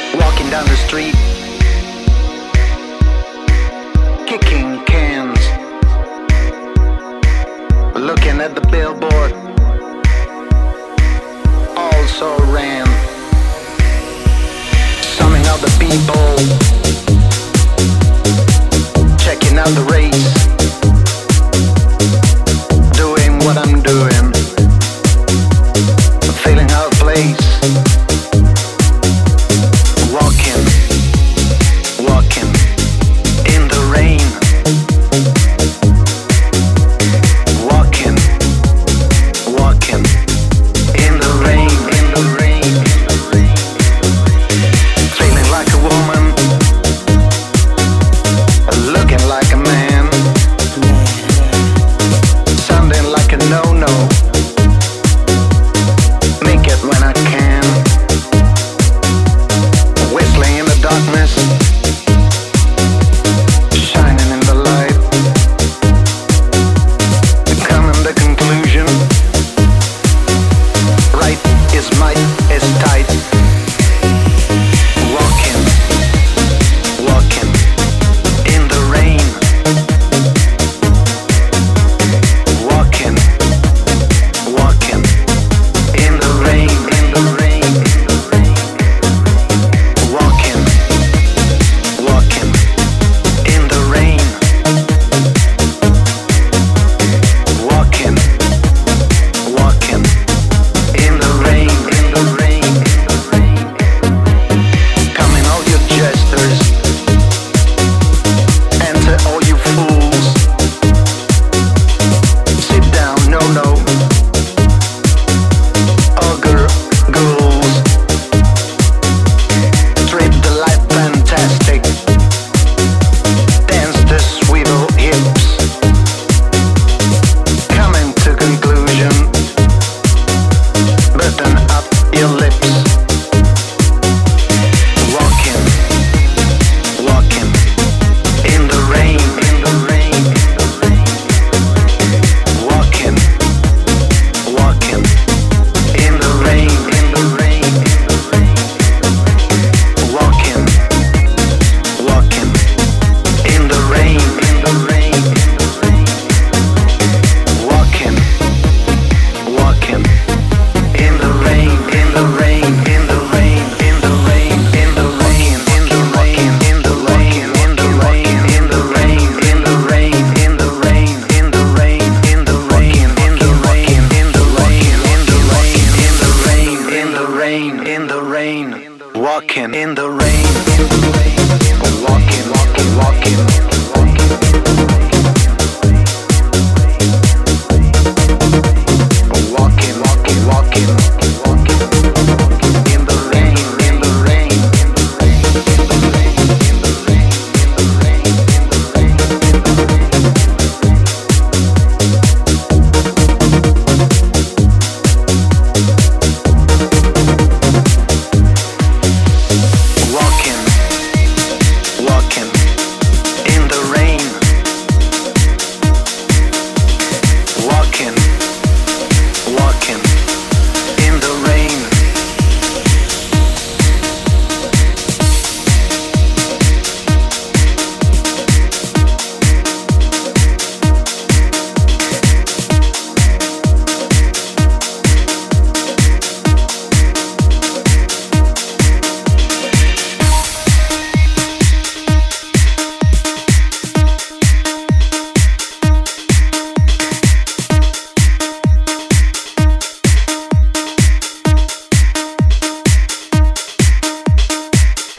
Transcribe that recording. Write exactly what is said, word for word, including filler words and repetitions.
Walking down the street, kicking cans, looking at the billboard, also ran, summing out the people, checking out the race, doing what I'm doing, feeling out of place. Walking, walking in the rain. Walking, walking in the rain, in the rain, in the rain. Feeling like a woman, looking like a man, sounding like a no-no. Make it when I can. Whistling in the darkness, shining in the light, coming to conclusion. Right is might is tight. Walking, walking in the rain. Walking, walking in the rain, in the rain, in the rain. Walking, walking in the rain. Walking, walking in the rain, in the rain, in the rain. Coming all you jesters, enter all you fools. Sit down, no, no. Ogre ghouls, trip the life fantastic, dance the swivel hips, coming to conclusion, button up your lips. Walking, walking in the rain, in the rain, in the rain. Walking, walking in the rain, in the rain, in the rain. Walking, walking in the rain, in the rain, in the rain. Walking, walking in the rain, in the rain, in the rain, in the rain, in the rain, in the rain, in the rain, in the rain, in the rain, in the rain, in the rain, in the rain, in the rain, in the rain, in the rain, in the rain, in the rain, in the rain, in the rain, walking in the rain, in the rain, walking, walking, walking.